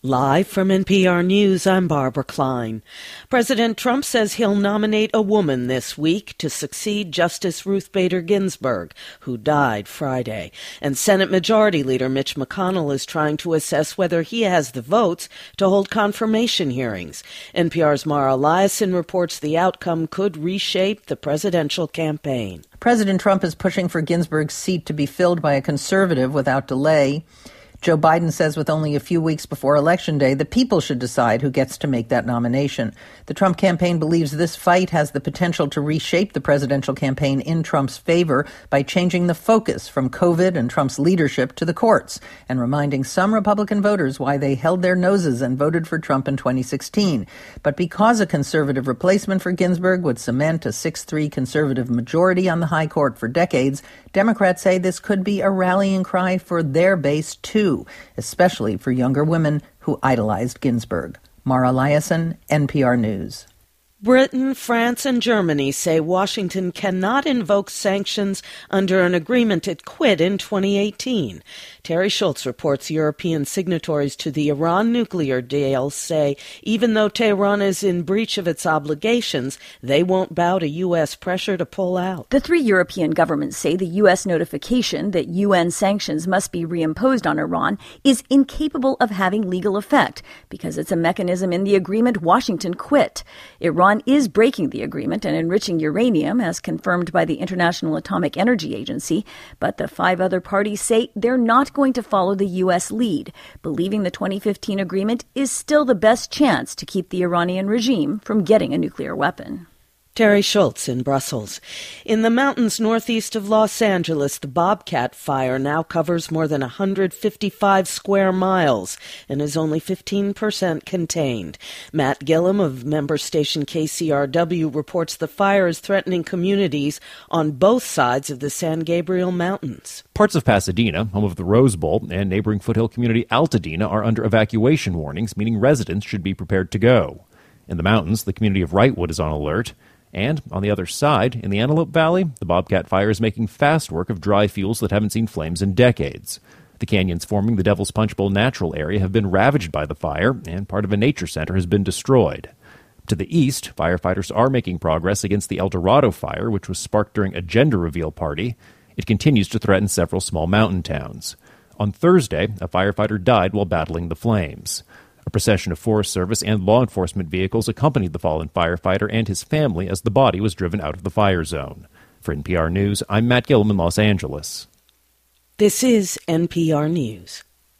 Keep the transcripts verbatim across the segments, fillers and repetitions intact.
Live from N P R News, I'm Barbara Klein. President Trump says he'll nominate a woman this week to succeed Justice Ruth Bader Ginsburg, who died Friday. And Senate Majority Leader Mitch McConnell is trying to assess whether he has the votes to hold confirmation hearings. N P R's Mara Liasson reports the outcome could reshape the presidential campaign. President Trump is pushing for Ginsburg's seat to be filled by a conservative without delay. Joe Biden says with only a few weeks before Election Day, the people should decide who gets to make that nomination. The Trump campaign believes this fight has the potential to reshape the presidential campaign in Trump's favor by changing the focus from COVID and Trump's leadership to the courts and reminding some Republican voters why they held their noses and voted for Trump in twenty sixteen. But because a conservative replacement for Ginsburg would cement a six three conservative majority on the high court for decades, Democrats say this could be a rallying cry for their base, too, especially for younger women who idolized Ginsburg. Mara Liasson, N P R News. Britain, France, and Germany say Washington cannot invoke sanctions under an agreement it quit in twenty eighteen. Terry Schultz reports European signatories to the Iran nuclear deal say even though Tehran is in breach of its obligations, they won't bow to U S pressure to pull out. The three European governments say the U S notification that U N sanctions must be reimposed on Iran is incapable of having legal effect because it's a mechanism in the agreement Washington quit. Iran is breaking the agreement and enriching uranium, as confirmed by the International Atomic Energy Agency, but the five other parties say they're not going to follow the U S lead, believing the twenty fifteen agreement is still the best chance to keep the Iranian regime from getting a nuclear weapon. Terry Schultz in Brussels. In the mountains northeast of Los Angeles, the Bobcat fire now covers more than one hundred fifty-five square miles and is only fifteen percent contained. Matt Gillum of member station K C R W reports the fire is threatening communities on both sides of the San Gabriel Mountains. Parts of Pasadena, home of the Rose Bowl, and neighboring foothill community Altadena are under evacuation warnings, meaning residents should be prepared to go. In the mountains, the community of Wrightwood is on alert. And on the other side, in the Antelope Valley, the Bobcat fire is making fast work of dry fuels that haven't seen flames in decades. The canyons forming the Devil's Punch Bowl natural area have been ravaged by the fire, and part of a nature center has been destroyed. To the east, firefighters are making progress against the El Dorado fire, which was sparked during a gender reveal party. It continues to threaten several small mountain towns. On Thursday, a firefighter died while battling the flames. A procession of Forest Service and law enforcement vehicles accompanied the fallen firefighter and his family as the body was driven out of the fire zone. For N P R News, I'm Matt Gillum in Los Angeles. This is N P R News.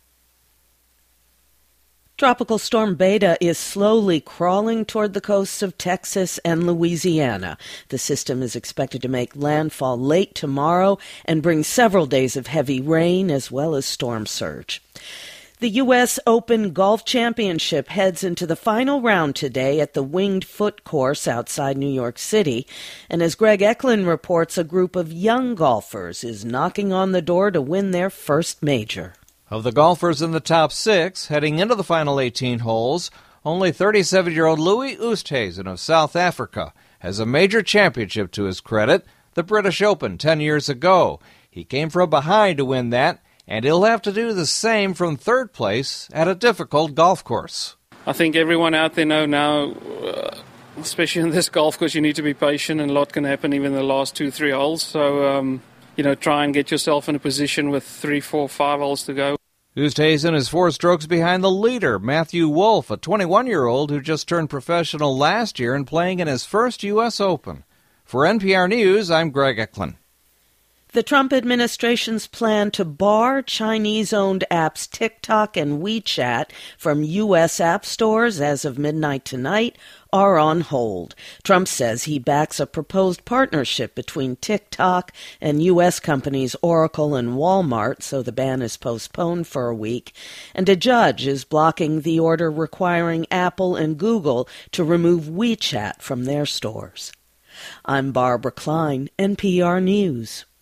Tropical storm Beta is slowly crawling toward the coasts of Texas and Louisiana. The system is expected to make landfall late tomorrow and bring several days of heavy rain as well as storm surge. The U S Open Golf Championship heads into the final round today at the Winged Foot course outside New York City. And as Greg Eklund reports, a group of young golfers is knocking on the door to win their first major. Of the golfers in the top six heading into the final eighteen holes, only thirty-seven-year-old Louis Oosthuizen of South Africa has a major championship to his credit, the British Open ten years ago. He came from behind to win that, and he'll have to do the same from third place at a difficult golf course. I think everyone out there know now, uh, especially in this golf course, you need to be patient and a lot can happen even in the last two, three holes. So, um, you know, try and get yourself in a position with three, four, five holes to go. Oosthuizen is four strokes behind the leader, Matthew Wolff, a twenty-one-year-old who just turned professional last year and playing in his first U S Open. For N P R News, I'm Greg Eklund. The Trump administration's plan to bar Chinese-owned apps TikTok and WeChat from U S app stores as of midnight tonight are on hold. Trump says he backs a proposed partnership between TikTok and U S companies Oracle and Walmart, so the ban is postponed for a week. And a judge is blocking the order requiring Apple and Google to remove WeChat from their stores. I'm Barbara Klein, N P R News.